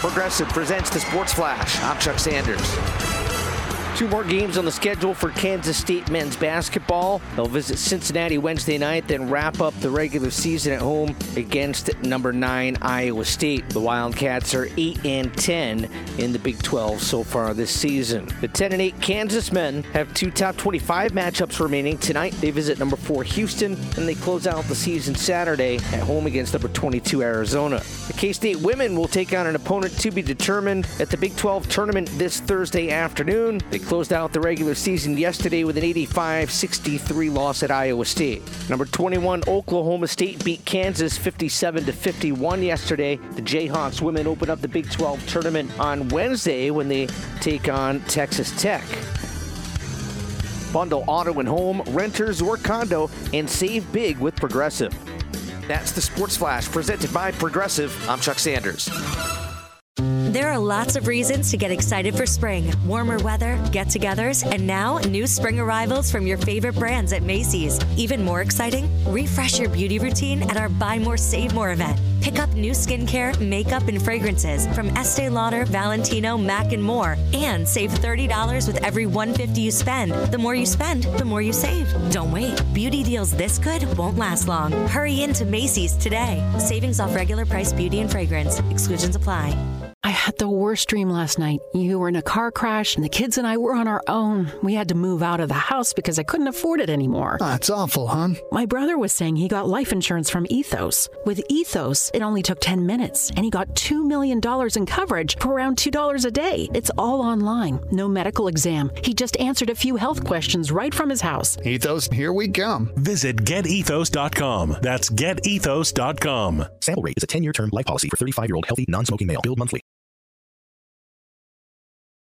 Progressive presents the Sports Flash. I'm Chuck Sanders. 2 more games on the schedule for Kansas State men's basketball. They'll visit Cincinnati Wednesday night, then wrap up the regular season at home against number 9 Iowa State. The Wildcats are 8-10 in the Big 12 so far this season. The 10-8 Kansas men have 2 top 25 matchups remaining. Tonight they visit number 4 Houston, and they close out the season Saturday at home against number 22 Arizona. The K-State women will take on an opponent to be determined at the Big 12 tournament this Thursday afternoon. They closed out the regular season yesterday with an 85-63 loss at Iowa State. Number 21 Oklahoma State beat Kansas 57-51 yesterday. The Jayhawks women open up the Big 12 tournament on Wednesday when they take on Texas Tech. Bundle auto and home, renters or condo, and save big with Progressive. That's the Sports Flash presented by Progressive. I'm Chuck Sanders. There are lots of reasons to get excited for spring. Warmer weather, get-togethers, and now new spring arrivals from your favorite brands at Macy's. Even more exciting, refresh your beauty routine at our Buy More, Save More event. Pick up new skincare, makeup, and fragrances from Estee Lauder, Valentino, MAC, and more. And save $30 with every $150 you spend. The more you spend, the more you save. Don't wait. Beauty deals this good won't last long. Hurry into Macy's today. Savings off regular price beauty and fragrance. Exclusions apply. I had the worst dream last night. You were in a car crash, and the kids and I were on our own. We had to move out of the house because I couldn't afford it anymore. That's awful, hon. My brother was saying he got life insurance from Ethos. With Ethos, it only took 10 minutes, and he got $2 million in coverage for around $2 a day. It's all online. No medical exam. He just answered a few health questions right from his house. Ethos, here we come. Visit GetEthos.com. That's GetEthos.com. Sample rate is a 10-year term life policy for 35-year-old healthy, non-smoking male. Billed monthly.